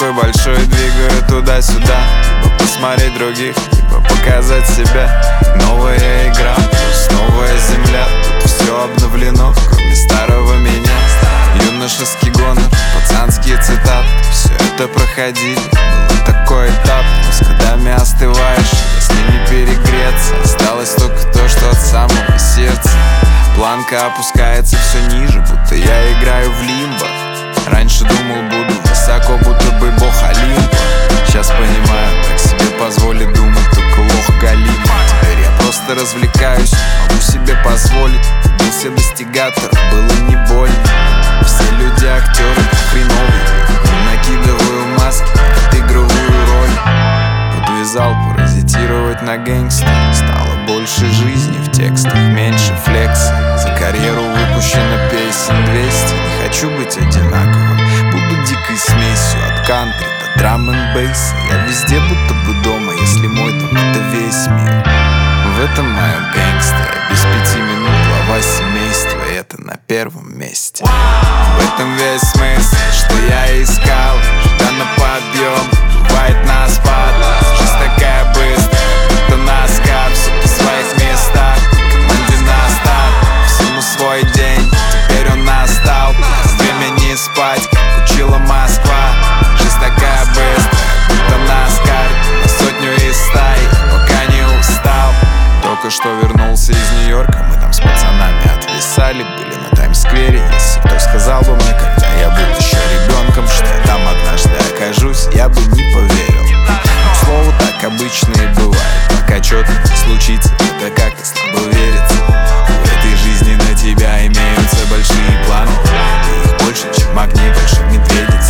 такой большой, двигаю туда-сюда, либо посмотреть других, либо показать себя. Новая игра, плюс новая земля. Тут все обновлено, кроме старого меня. Юношеский гонор, пацанские цитаты. Все это проходили, был такой этап. Но с годами остываешь, если не перегреться. Осталось только то, что от самого сердца. Планка опускается все ниже, будто я играю в лимбо. Раньше думал, буду высоко, будто бы бог Олимпа. Сейчас понимаю, так себе позволить думать только лох Галима. Теперь я просто развлекаюсь, могу себе позволить. Бился достигатор, было не больно. Все люди актеры хреновые, накидываю маски, отыгрываю роль. Подвязал паразитировать на гэнгста. Стало больше жизни в текстах, меньше флекса. За карьеру выпущено песен 200. Не хочу быть одинаковым, буду дикой смесью от кантри до драм-н-бейса. Я везде будто бы дома, если мой дом — это весь мир. В этом моем гэнгстере без 5 минут глава семейства, и это на первом месте. В этом весь смысл, что я искал. Да на подъем, бывает на спад. Жизнь такая быстрая, будто наскар. Все по своих местах, команде на старт. Всему свой день, теперь он настал. Время не спать, как учила Москва. Жизнь такая быстрая, будто наскар. На сотню из стаи, пока не устал. Только что вернулся из Нью-Йорка. Мы там с пацанами отвисали, были на Таймс-сквере. Если кто сказал бы мне, когда я был еще ребенком, что я там однажды окажусь, я бы не поверил. Но, к слову, так обычно и бывает. Пока что-то случится, это как-то слабо верится. В этой жизни на тебя имеются большие планы. И их больше, чем огней больших медведиц.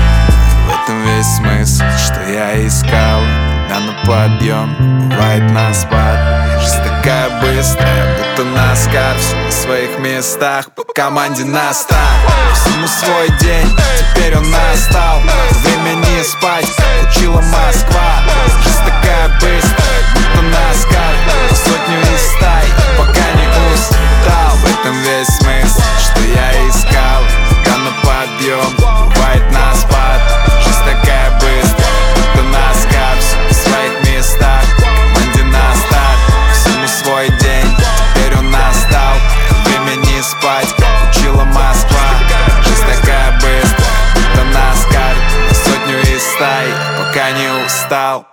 В этом весь смысл, что я искал. Да на подъем, бывает на спад. Жизнь такая быстрая, будто наскар. Все на своих местах, по команде на старт. Всему свой день, теперь он настал. Время не спать, как учила Москва. Жизнь такая быстрая, будто наскар. На сотню из стаи, пока не устал. В этом весь смысл, что я искал. Да на подъем, бывает на спад. Жизнь такая быстрая, будто наскар. Все на своих местах, команде на старт. Всему свой день, теперь он настал. Время не спать, как учила Москва. Жизнь такая быстрая, будто наскар. На сотню из стаи, пока не устал.